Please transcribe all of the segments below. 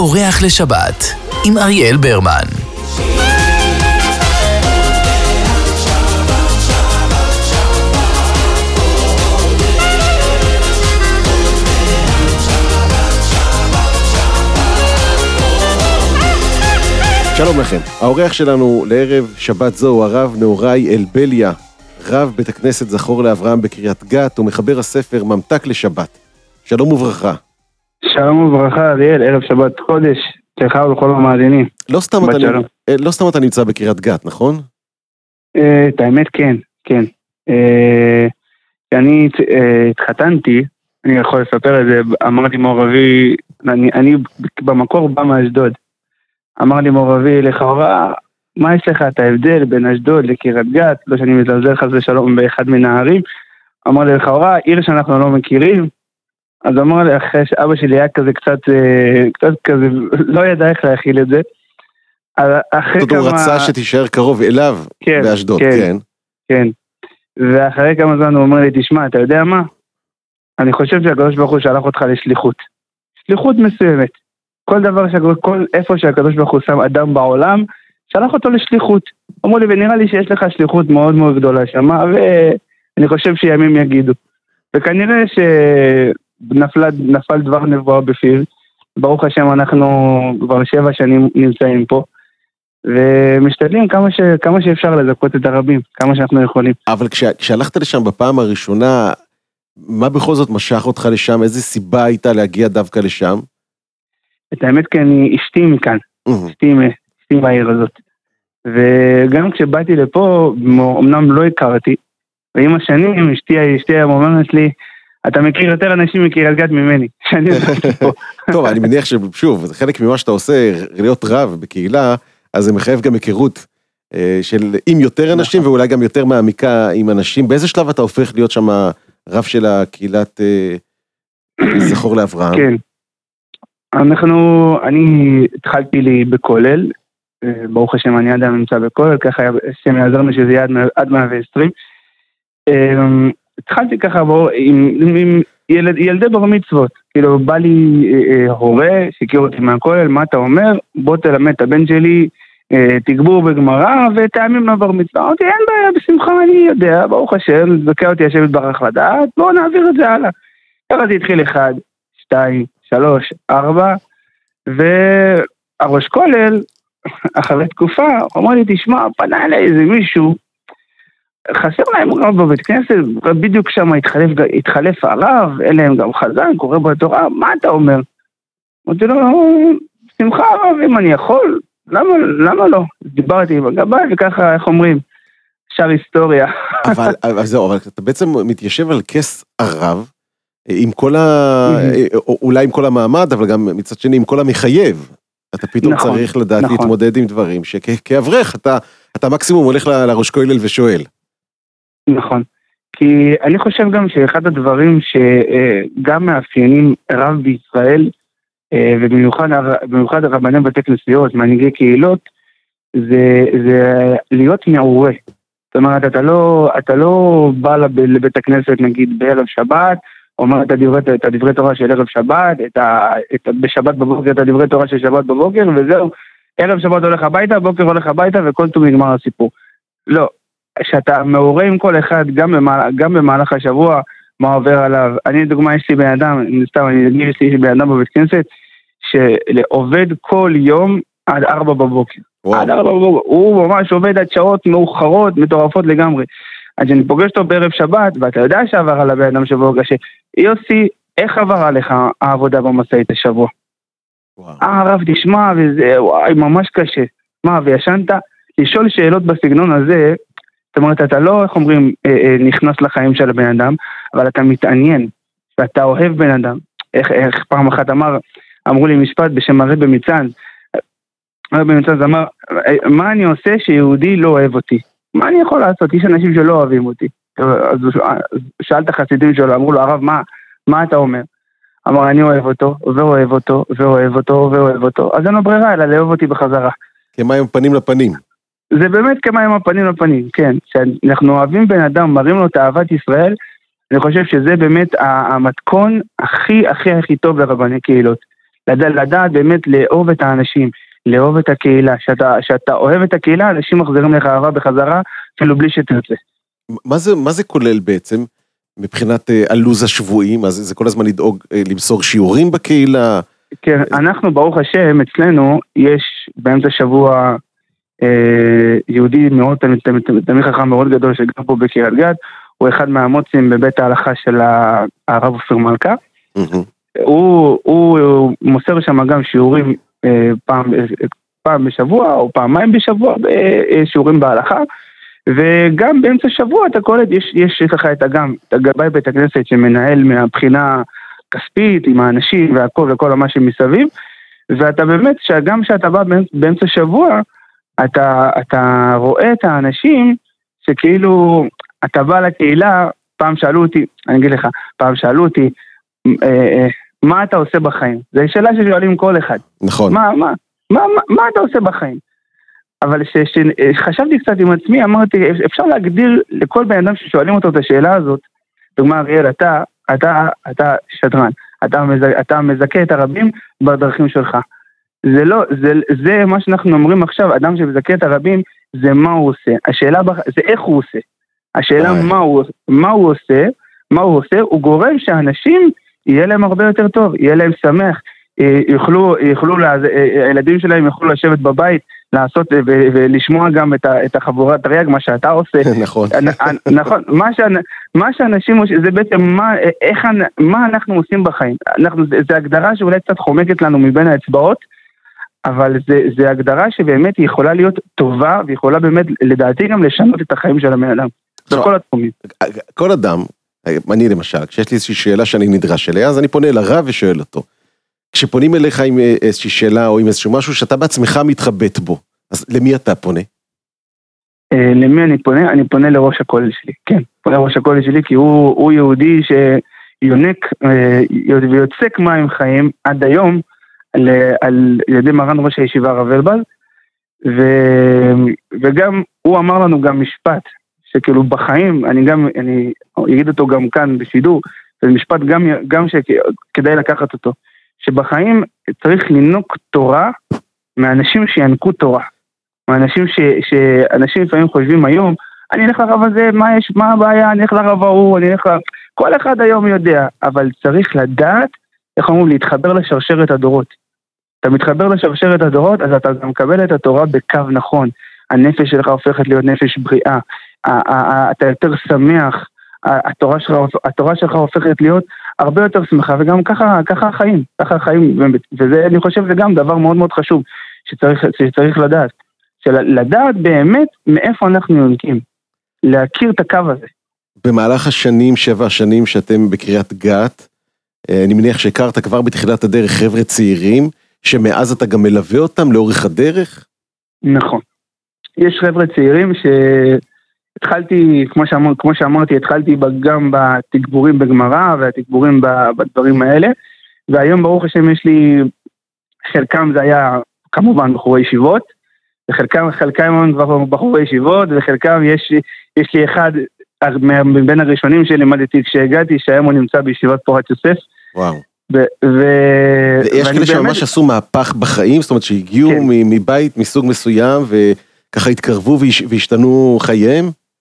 אורח לשבת עם אריאל ברמן. שלום לכם, האורח שלנו לערב שבת זו הוא הרב נהוראי אלבליה, רב בית הכנסת זכור לאברהם בקריית גת ומחבר הספר ממתק לשבת. שלום וברכה. שלום וברכה אריאל, ערב שבת קודש, לך ולכל המאזינים. לא סתם אתה נמצא בקריית גת, נכון? את האמת כן. כשאני התחתנתי, אני יכול לספר את זה, אמרתי מור-אבי, אני במקור בא מאשדוד. אמר לי מור-אבי, לכאורה, מה יש לך את ההבדל בין אשדוד לקריית גת? לא שאני מזלזל חס ושלום באחד מן הערים. אמר לי, לכאורה, עיר שאנחנו לא מכירים. אז אמר לי, אחרי שאבא שלי היה כזה קצת כזה, לא ידע איך להכיל את זה. זאת הוא רצה שתישאר קרוב אליו באשדוד, כן. ואחרי כמה זמן הוא אומר לי, תשמע, אתה יודע מה? אני חושב שהקדוש ברוך הוא שלח אותך לשליחות. שליחות מסוימת. כל דבר, איפה שהקדוש ברוך הוא שם אדם בעולם, שלח אותו לשליחות. אמרו לי, ונראה לי שיש לך שליחות מאוד מאוד גדולה שם, ואני חושב שימים יגידו. וכנראה שנפל דבר נבואה בפיו. ברוך השם, אנחנו כבר 7 שנים נמצאים פה, ומשתדלים כמה שאפשר לזכות את הרבים, כמה שאנחנו יכולים. אבל כשהלכת לשם בפעם הראשונה, מה בכל זאת משך אותך לשם? איזה סיבה הייתה להגיע דווקא לשם? את האמת כי אני אשתי מכאן, אשתי מהעיר הזאת. וגם כשבאתי לפה, אמנם לא הכרתי, ועם השנים אשתי אומרת לי, אתה מכיר יותר אנשים מקריית גת ממני. טוב, אני מניח ששוב, זה חלק ממה שאתה עושה, להיות רב בקהילה, אז זה מחייב גם היכרות של עם יותר אנשים, ואולי גם יותר מעמיקה עם אנשים. באיזה שלב אתה הופך להיות שם רב של הקהילת זכור לאברהם? כן. אני התחלתי לי בכולל, ברוך השם אני עדיין נמצא בכולל, ככה השם יעזר לי שזה יהיה עד 120. התחלתי ככה עם ילדי בר מצוות, כאילו בא לי הורה שהכיר אותי מהכולל, מה אתה אומר? בוא תלמד את הבן שלי תגבור בגמרא וטעמים מהבר מצווה. אמרתי אין בעיה, בשמחה אני יודע, ברוך השם, זכה אותי השם יתברך לדעת, בואו נעביר את זה הלאה. ככה זה התחיל 1, 2, 3, 4, והראש כולל, אחרי תקופה, אמר לי, תשמע, פנה אליי איזה מישהו, חסר להם רב בבית כנסת, בדיוק שם התחלף הרב, אליהם גם חזן, קורא בתורה, מה אתה אומר? אמרתי לו, שמחה רב, אם אני יכול, למה לא? דיברתי עם הגבאי, וככה, איך אומרים, שר היסטוריה. אבל זהו, אבל אתה בעצם מתיישב על כס הרב, עם כל אולי עם כל המעמד, אבל גם מצד שני עם כל המחייב. אתה פתאום צריך לדעת להתמודד עם דברים, שכאברך אתה מקסימום הולך לראש כולל ושואל. נכון. כי אני חושב גם שאחד הדברים שגם מאפיינים רב בישראל, ובמיוחד רבני בתי כנסיות, מנהיגי קהילות, זה להיות מעורה. זאת אומרת, אתה לא בא לבית הכנסת, נגיד, בערב שבת, אומר את הדברי תורה של ערב שבת, בשבת בבוקר את הדברי תורה של שבת בבוקר, וזהו, ערב שבת הולך הביתה, בוקר הולך הביתה, וכל טוב נגמר הסיפור. לא, שאתה מעורה עם כל אחד, גם במהלך השבוע, מה עובר עליו. אני דוגמה, יש לי בן אדם, יש לי בן אדם בבית כנסת, שעובד כל יום עד 4 בבוקר. עד 4 בבוקר. הוא ממש עובד עד שעות מאוחרות, מטורפות לגמרי. אז אני פוגש אותו בערב שבת, ואתה יודע שעבר על הבן אדם שבוע קשה. יוסי, איך עבר עליך העבודה במשאית השבוע? הרב, תשמע, וזה, וואי, ממש קשה. מה, וישנת? לשאול שאלות בסגנון הזה, זאת אומרת, אתה לא, איך אומרים, נכנס לחיים של הבן אדם, אבל אתה מתעניין, ואתה אוהב בן אדם. איך פעם אחת אמרו לי משפט בשם הרב במצן, הרב במצן אמר, מה אני עושה שיהודי לא אוהב אותי? מה אני יכול לעשות? יש אנשים שלא אוהבים אותי. אז שאל את החסידים שלו, אמרו לו, הרב, מה אתה אומר? אמר, אני אוהב אותו, ואוהב אותו, ואוהב אותו, ואוהב אותו. אז אין לו ברירה, אלא לאהוב אותי בחזרה. כמים פנים לפנים. זה באמת כמים הפנים לפנים, כן. שאנחנו אוהבים בן אדם, מראים לו את אהבת ישראל, אני חושב שזה באמת המתכון הכי טוב לרבני קהילות. לדעת באמת לאהוב את האנשים, לאהוב את הקהילה, שאתה אוהב את הקהילה, אנשים מחזירים לך אהבה בחזרה, אפילו בלי שתרצה. מה זה כולל בעצם, מבחינת הלוז השבועי? מה זה כל הזמן לדאוג, למסור שיעורים בקהילה? כן, אנחנו ברוך השם, אצלנו יש באמצע שבוע יהודי מאוד, תלמיד חכם מאוד גדול שגר פה בקריית גת, הוא אחד מהמוצאים בבית ההלכה של הרב אופיר מלכה. הוא מוסר שם גם שיעורים פעם בשבוע או פעמיים בשבוע, שיעורים בהלכה, וגם באמצע שבוע אתה קולט, יש לך את הגבאי בית הכנסת שמנהל מהבחינה כספית עם האנשים והכל וכל מה שמסביב, ואתה באמת, גם כשאתה בא באמצע שבוע, אתה רואה את האנשים שכאילו, אתה בא לקהילה, פעם שאלו אותי, מה אתה עושה בחיים? זו שאלה ששואלים כל אחד. נכון. מה אתה עושה בחיים? אבל כשחשבתי קצת עם עצמי, אמרתי, אפשר להגדיר לכל בן אדם ששואלים אותו את השאלה הזאת, דוגמה, אריאל, אתה שדרן, אתה מזכה את הרבים בדרכים שלך. זה מה שאנחנו אומרים עכשיו, אדם שמזכה את הרבים, זה מה הוא עושה. השאלה זה איך הוא עושה. השאלה מה הוא עושה, הוא גורם שאנשים יהיה להם הרבה יותר טוב, יהיה להם שמח, הילדים שלהם יוכלו לשבת בבית, לעשות ולשמוע גם את החבורת הריאג, מה שאתה עושה. נכון. נכון, מה שאנשים, זה בעצם מה אנחנו עושים בחיים. זה הגדרה שאולי קצת חומקת לנו מבין האצבעות, אבל זה הגדרה שבאמת היא יכולה להיות טובה, ויכולה באמת לדעתי גם לשנות את החיים של הבן אדם. בכל התחומים. כל אדם, אני למשל, כשיש לי איזושהי שאלה שאני נדרש אליה, אז אני פונה לרב ושואל אותו. כשפונים אליך עם איזושהי שאלה או עם איזשהו משהו שאתה בעצמך מתחבט בו, אז למי אתה פונה? למי אני פונה? אני פונה לראש הכולל שלי, כן. פונה לראש הכולל שלי כי הוא יהודי שיונק ויוצק מים חיים עד היום על ידי מרן ראש הישיבה הרב אלבז, וגם הוא אמר לנו גם משפט, שכאילו בחיים, אני אגיד אותו גם כאן בשידור, זה משפט גם שכדאי לקחת אותו, שבחיים צריך לנוק תורה מאנשים שינקו תורה, מאנשים שאנשים לפעמים חושבים היום, אני אלך לרב הזה, מה הבעיה, אני אלך לרב ההוא, כל אחד היום יודע, אבל צריך לדעת, איך אומרים, להתחבר לשרשרת הדורות. אתה מתחבר לשרשרת הדורות, אז אתה גם מקבל את התורה בקו נכון, הנפש שלך הופכת להיות נפש בריאה, אתה יותר שמח, התורה שלך הופכת להיות הרבה יותר שמחה, וגם ככה החיים, וזה, אני חושב, זה גם דבר מאוד מאוד חשוב, שצריך לדעת, לדעת באמת מאיפה אנחנו יונקים, להכיר את הקו הזה. במהלך השנים, 7 השנים שאתם בקריית גת, אני מניח שהכרת כבר בתחילת הדרך חבר'ה צעירים, שמאז אתה גם מלווה אותם לאורך הדרך? נכון. יש חבר'ה צעירים שהתחלתי, כמו שאמרתי, התחלתי גם בתגבורים בגמרא, והתגבורים בדברים האלה, והיום ברוך השם יש לי, חלקם זה היה כמובן בחורי ישיבות, וחלקם הם כבר בחורי ישיבות, וחלקם יש לי אחד בין הראשונים שלימדתי כשהגעתי, שהיום הוא נמצא בישיבת פורת יוסף. וואו. ויש כאלה שממש עשו מהפך בחיים, זאת אומרת שהגיעו מבית מסוג מסוים, וככה התקרבו והשתנו חייהם?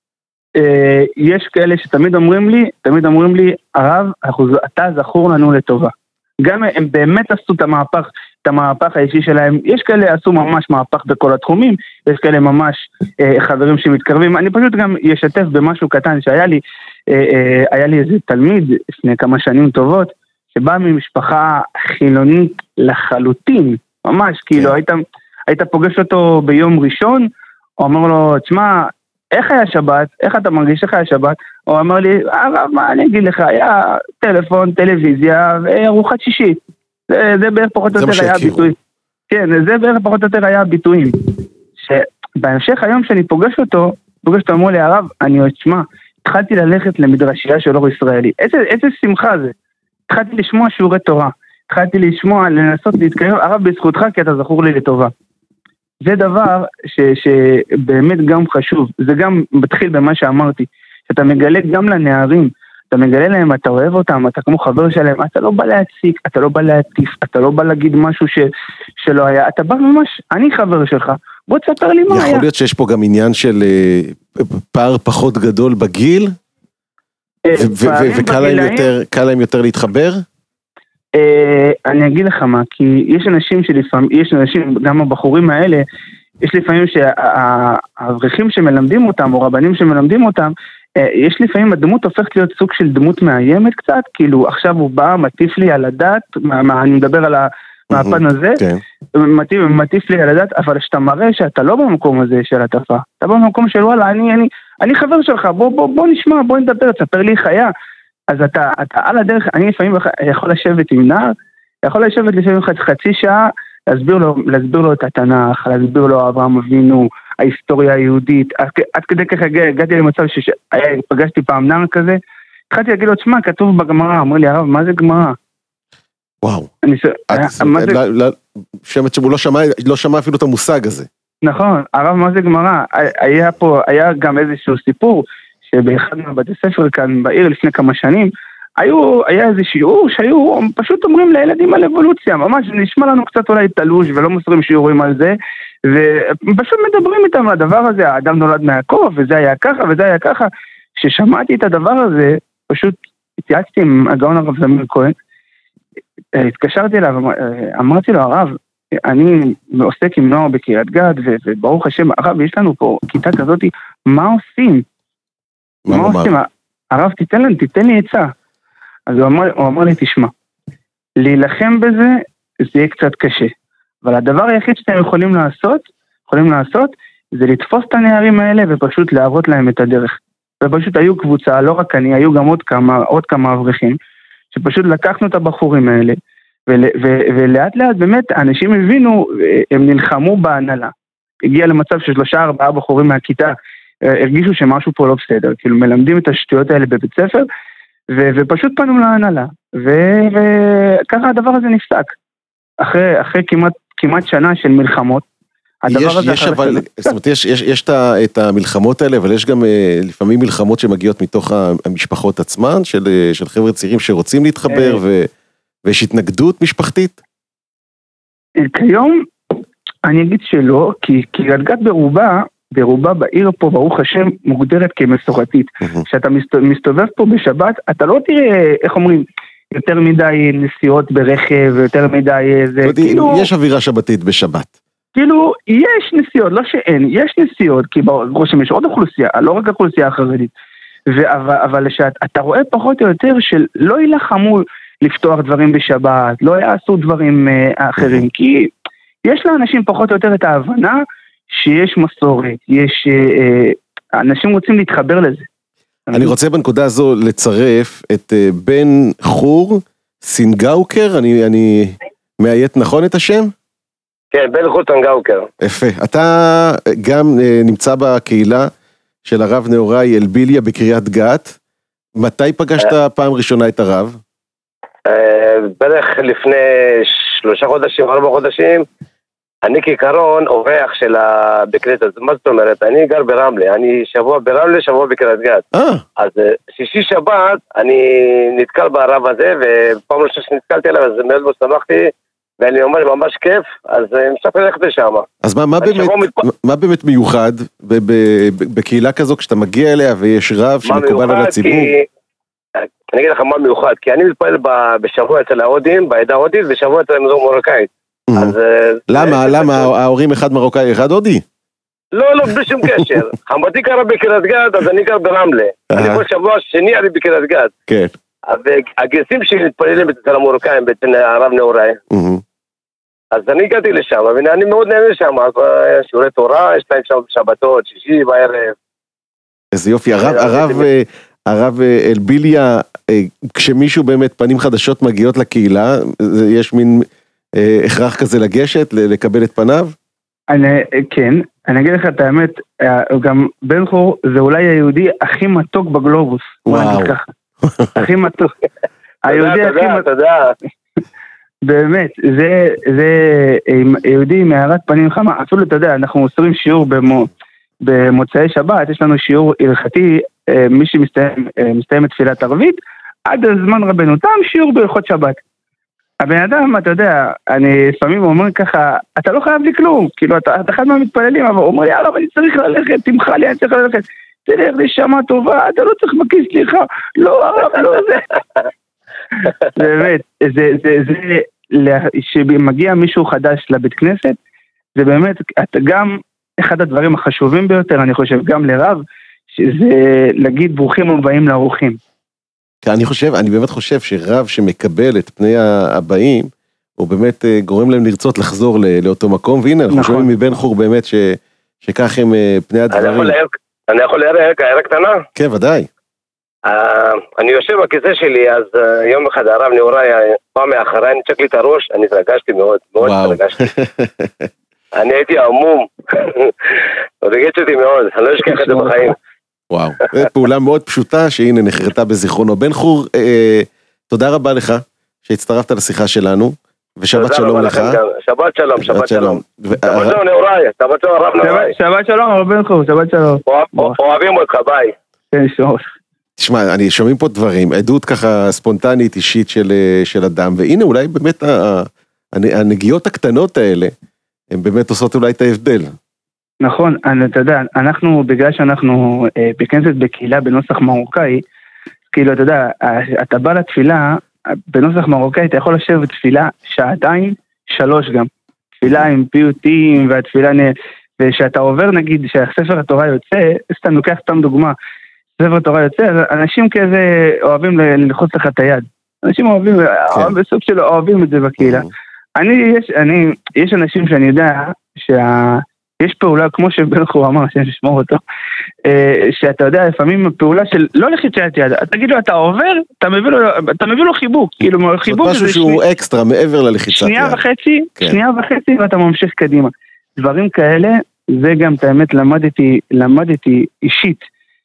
יש כאלה שתמיד אומרים לי, הרב, אתה זכור לנו לטובה. גם הם באמת עשו את המהפך האישי שלהם, יש כאלה עשו ממש מהפך בכל התחומים, יש כאלה ממש חברים שמתקרבים, אני פשוט גם אשתף במשהו קטן שהיה לי, היה לי איזה תלמיד לפני כמה שנים טובות, שבא ממשפחה חילונית לחלוטין, ממש, כאילו היית פוגש אותו ביום ראשון, הוא אמר לו, תשמע, איך היה שבת? איך אתה מרגיש איך היה שבת? הוא אמר לי, הרב, מה אני אגיד לך, היה טלפון, טלוויזיה וארוחת שישית. זה בערך פחות או יותר היה הביטויים. כן, זה בערך פחות או יותר היה הביטויים. שבהמשך היום שאני פוגש אותו, אמרו לי, הרב, אני עוד שמע, התחלתי ללכת למדרשייה של אור ישראלי. איזה שמחה זה. התחלתי לשמוע שיעורי תורה. התחלתי לשמוע, לנסות להתקרב, הרב בזכותך כי אתה זכור לי לטובה. זה דבר שבאמת גם חשוב, זה גם מתחיל במה שאמרתי, שאתה מגלה גם לנערים, אתה מגלה להם, אתה אוהב אותם, אתה כמו חבר שלהם, אתה לא בא להציק, אתה לא בא להטיף, אתה לא בא להגיד משהו שלא היה, אתה בא ממש, אני חבר שלך, בוא תספר לי מה היה. יכול להיות שיש פה גם עניין של פער פחות גדול בגיל, וקל להם יותר להתחבר? אני אגיד לך מה, כי יש אנשים שלפעמים, יש אנשים, גם הבחורים האלה, יש לפעמים שהאברכים שמלמדים אותם, או רבנים שמלמדים אותם, יש לפעמים הדמות הופכת להיות סוג של דמות מאיימת קצת, כאילו עכשיו הוא בא, מטיף לי על הדת, אני מדבר על מהפן הזה, מטיף לי על הדת, אבל שאתה מראה שאתה לא במקום הזה של הטפה, אתה במקום של וואלה, אני חבר שלך, בוא נשמע, בוא נדבר, תספר לי חיה, אז אתה על הדרך, אני לפעמים יכול לשבת עם נער, יכול לשבת לפעמים חצי שעה, להסביר לו את התנ"ך, להסביר לו אברהם אבינו, ההיסטוריה היהודית, עד כדי כך הגעתי למצב שפגשתי פעם נער כזה, התחלתי להגיד לו, תשמע, כתוב בגמרא, אמר לי, הרב, מה זה גמרא? וואו, שמת שהוא לא שמע אפילו את המושג הזה. נכון, הרב, מה זה גמרא? היה גם איזשהו סיפור, שבאחד מהבתי ספר כאן בעיר לפני כמה שנים, היה איזה שיעור שהיו פשוט אומרים לילדים על אבולוציה, ממש נשמע לנו קצת אולי תלוש ולא מוסרים שיעורים על זה, ופשוט מדברים איתם על הדבר הזה, האדם נולד מהקוף, וזה היה ככה וזה היה ככה, כששמעתי את הדבר הזה, פשוט התייעצתי עם הגאון הרב זמיר כהן, התקשרתי אליו, אמרתי לו, הרב, אני עוסק עם נוער בקריית גת, וברוך השם, הרב, יש לנו פה כיתה כזאת, מה עושים? מה עושים? הרב, תיתן לי עצה. אז הוא אמר לי, תשמע, להילחם בזה, זה יהיה קצת קשה. אבל הדבר היחיד שאתם יכולים לעשות, זה לתפוס את הנערים האלה, ופשוט להראות להם את הדרך. ופשוט היו קבוצה, לא רק אני, היו גם עוד כמה אברכים, שפשוט לקחנו את הבחורים האלה, ולאט לאט באמת, אנשים הבינו, הם נלחמו בהנהלה. הגיע למצב ש3-4 בחורים מהכיתה, הרגישו שמשהו פה לא בסדר, כאילו מלמדים את השטויות האלה בבית ספר, ופשוט פנו להנהלה, וככה הדבר הזה נפסק. אחרי כמעט שנה של מלחמות, הדבר הזה... יש את המלחמות האלה, אבל יש גם לפעמים מלחמות שמגיעות מתוך המשפחות עצמן, של חבר'ה צעירים שרוצים להתחבר, ויש התנגדות משפחתית? כיום, אני אגיד שלא, כי קריית גת ברובה בעיר פה, ברוך השם, מוגדרת כמסורתית. כשאתה מסתובב פה בשבת, אתה לא תראה, איך אומרים, יותר מדי נסיעות ברכב, יותר מדי זה, כאילו... יש אווירה שבתית בשבת. כאילו, יש נסיעות, לא שאין, יש נסיעות, כי ברוך השם יש עוד אוכלוסייה, לא רק אוכלוסייה החרדית. אבל אתה רואה פחות או יותר של לא ילחמו לפתוח דברים בשבת, לא יעשו דברים אחרים, כי יש לאנשים פחות או יותר את ההבנה, שיש מסורת, אנשים רוצים להתחבר לזה. אני רוצה בנקודה הזו לצרף את בן חור סינגאוקר, אני מאיית נכון את השם? כן, בן חור סינגאוקר. יפה, אתה גם נמצא בקהילה של הרב נאוראי אלביליה בקריית גת, מתי פגשת פעם ראשונה את הרב? בערך לפני 3 חודשים, 4 חודשים, אני כעיקרון אורח של בקריית גת, מה זאת אומרת? אני גר ברמלה, אני שבוע ברמלה, שבוע בקריית גת. אז שישי שבת, אני נתקל ברב הזה, ופעם ראשונה שנתקלתי עליו, אז מאוד מאוד שמחתי, ואני אומר, ממש כיף, אז משתף ללכת לשם. אז מה באמת מיוחד בקהילה כזו, כשאתה מגיע אליה ויש רב שמקובל על הציבור? אני אגיד לך מה מיוחד, כי אני מתפעל בשבוע אצל ההודים, בעדה ההודית, ושבוע אצל המרוקאית. למה? ההורים אחד מרוקאי, אחד הודי? לא, בלי שום קשר. חמותי גרה בקריית גת, אז אני גר ברמלה. אני כל שבוע שני אני בקריית גת. כן. והגרסים שמתפללים אצל המרוקאים, אצל הרב נאוראי. אז אני הגעתי לשם, ואני מאוד נהנה לשם. שיעורי תורה, יש להם שם שבתות, שישי בערב. איזה יופי, הרב אלביליה, כשמישהו באמת פנים חדשות מגיעות לקהילה, יש מין הכרח כזה לגשת, לקבל את פניו? כן, אני אגיד לך את האמת, גם בן חור זה אולי היהודי הכי מתוק בגלובוס. וואו. הכי מתוק. היהודי הכי מתוק. תודה. באמת, זה יהודי מהארת פנים חמה. אפילו, אתה יודע, אנחנו עושים שיעור במוצאי שבת, יש לנו שיעור הלכתי מי שמסתיימת תפילת ערבית, עד הזמן רבנו תם, שיעור בהלכות שבת. הבן אדם, אתה יודע, אני לפעמים אומר ככה, אתה לא חייב לי כלום, כאילו, אתה אחד מהמתפללים, אבל הוא אומר לי, אבל אני צריך ללכת, תמחה לי, אני צריך ללכת, תלך לשמה טובה, אתה לא צריך בכיס סליחה, לא, הרב, לא זה. באמת, זה, שמגיע מישהו חדש לבית כנסת, זה באמת, גם אחד הדברים החשובים ביותר, אני חושב, גם לרב, שזה להגיד ברוכים הבאים לאורחים. אני באמת חושב שרב שמקבל את פני הבאים, הוא באמת גורם להם לרצות לחזור לאותו מקום, והנה, אנחנו שומעים מבן חור באמת שכך הם פני הדברים. אני יכול להראה הערה קטנה? כן, ודאי. אני יושב בכיסא שלי, אז יום אחד הרב נאורי בא מאחריי, אני צ'ק לי את הראש, אני התרגשתי מאוד, מאוד התרגשתי. אני הייתי עמום, הרגשתי אותי מאוד, אני לא אשכח את זה בחיים. וואו, זו פעולה מאוד פשוטה שהנה נחרטה בזיכרונו. בן חור, תודה רבה לך שהצטרפת לשיחה שלנו, ושבת שלום לך. שבת שלום, שבת שלום. שבת שלום נאורי, שבת שלום הרב נאורי. שבת שלום הרב בן חור, שבת שלום. אוהבים אותך, ביי. כן, שוב. תשמע, שומעים פה דברים, עדות ככה ספונטנית אישית של אדם, והנה אולי באמת הנגיעות הקטנות האלה, הן באמת עושות אולי את ההבדל. נכון, אתה יודע, אנחנו, בגלל שאנחנו בכנסת בקהילה בנוסח מרוקאי, כאילו, אתה יודע, אתה בא לתפילה, בנוסח מרוקאי אתה יכול לשבת תפילה שעתיים, 3 גם. תפילה עם פיוטים, והתפילה, ושאתה עובר, נגיד, שהספר התורה יוצא, סתם לוקח סתם דוגמה, ספר התורה יוצא, אנשים כזה אוהבים ללחוץ לך את היד. אנשים אוהבים, בסוג שלו אוהבים את זה בקהילה. יש אנשים שאני יודע יש פעולה, כמו שבן חור אמר, שאני אשמור אותו, שאתה יודע, לפעמים פעולה של לא לחיצת יד, תגיד לו, אתה עובר, אתה מביא לו חיבוק, כאילו, חיבוק זה משהו שהוא אקסטרה, מעבר ללחיצת יד. שנייה וחצי, ואתה ממשיך קדימה. דברים כאלה, זה גם, את האמת, למדתי אישית,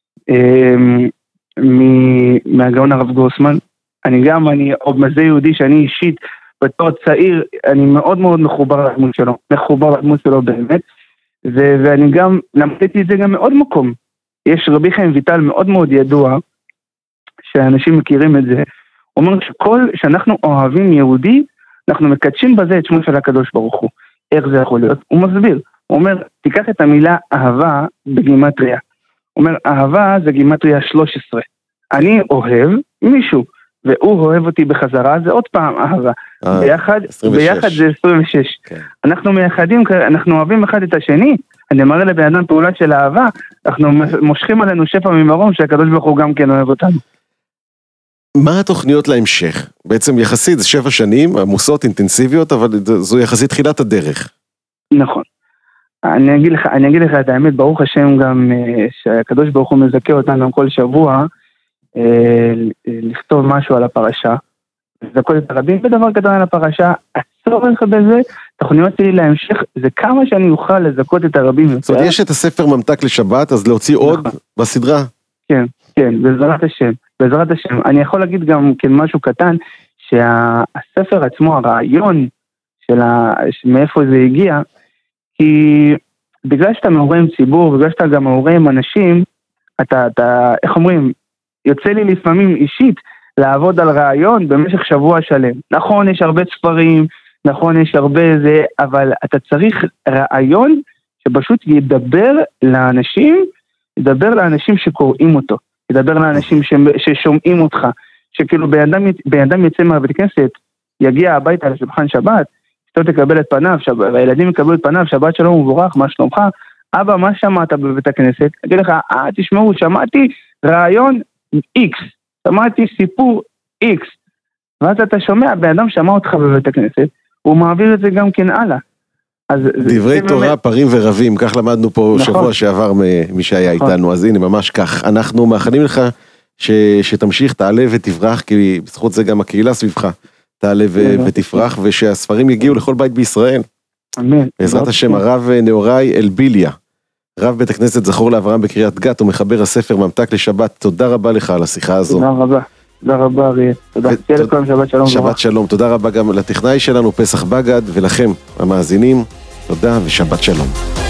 מהגאון הרב גרוסמן, אני עוד מזה יהודי שאני אישית, בתור צעיר, אני מאוד מאוד מחובר לדמות שלו באמת, ואני גם, למדתי את זה גם מעוד מקום. יש רבי חיים ויטל מאוד מאוד ידוע, שאנשים מכירים את זה, הוא אומר שאנחנו אוהבים יהודי, אנחנו מקדשים בזה את שמו של הקדוש ברוך הוא. איך זה יכול להיות? הוא מסביר. הוא אומר, תיקח את המילה אהבה בגימטריה. הוא אומר, אהבה זה גימטריה 13. אני אוהב מישהו, והוא אוהב אותי בחזרה, זה עוד פעם אהבה. ביחד זה 26. אנחנו מייחדים, אנחנו אוהבים אחד את השני, אני מראה לבן אדם פעולה של אהבה, אנחנו מושכים עלינו שפע ממרום, שהקדוש ברוך הוא גם כן אוהב אותנו. מה התוכניות להמשך? בעצם יחסית, זה 7 שנים, עמוסות, אינטנסיביות, אבל זו יחסית תחילת הדרך. נכון. אני אגיד לך את האמת, ברוך השם גם, שהקדוש ברוך הוא מזכה אותנו כל שבוע, לכתוב משהו על הפרשה, לזכות את הרבים בדבר קטן על הפרשה, הצורך בזה, תוכניות שלי להמשך, זה כמה שאני אוכל לזכות את הרבים. זאת אומרת, יש את הספר ממתק לשבת, אז להוציא עוד בסדרה? כן, בעזרת השם. אני יכול להגיד גם כן משהו קטן, שהספר עצמו, הרעיון מאיפה זה הגיע, כי בגלל שאתה מעורה עם ציבור, בגלל שאתה גם מעורה עם אנשים, אתה, איך אומרים, יוצא לי לפעמים אישית לעבוד על רעיון במשך שבוע שלם. נכון, יש הרבה ספרים, נכון, יש הרבה זה, אבל אתה צריך רעיון שפשוט ידבר לאנשים שקוראים אותו, ידבר לאנשים ששומעים אותך, שכאילו בן-אדם יצא מהבית כנסת, יגיע הביתה לשולחן שבת, שאתה תקבל את פניו, והילדים יקבלו את פניו, שבת שלום ובורך, מה שלומך? אבא, מה שמעת בבית הכנסת? אגיד לך, תשמעו, שמעתי רעיון X, שמעתי סיפור X, ואז אתה שומע, בן אדם שמע אותך בבית הכנסת, הוא מעביר את זה גם כן הלאה. דברי תורה, פרים ורבים, כך למדנו פה שבוע שעבר מי שהיה איתנו, אז הנה ממש כך, אנחנו מאחלים לך שתמשיך, תעלה ותברח, כי בזכות זה גם הקהילה סביבך, תעלה ותפרח, ושהספרים יגיעו לכל בית בישראל. אמן. בעזרת השם, הרב נאורי אלביליה, רב בית הכנסת זכור לאברהם בקריית גת, ומחבר הספר ממתק לשבת, תודה רבה לך על השיחה הזו. תודה רבה אריה, תודה. תהיה לכולם שבת שלום. שבת שלום, תודה רבה גם לטכנאי שלנו פסח בגד, ולכם המאזינים, תודה ושבת שלום.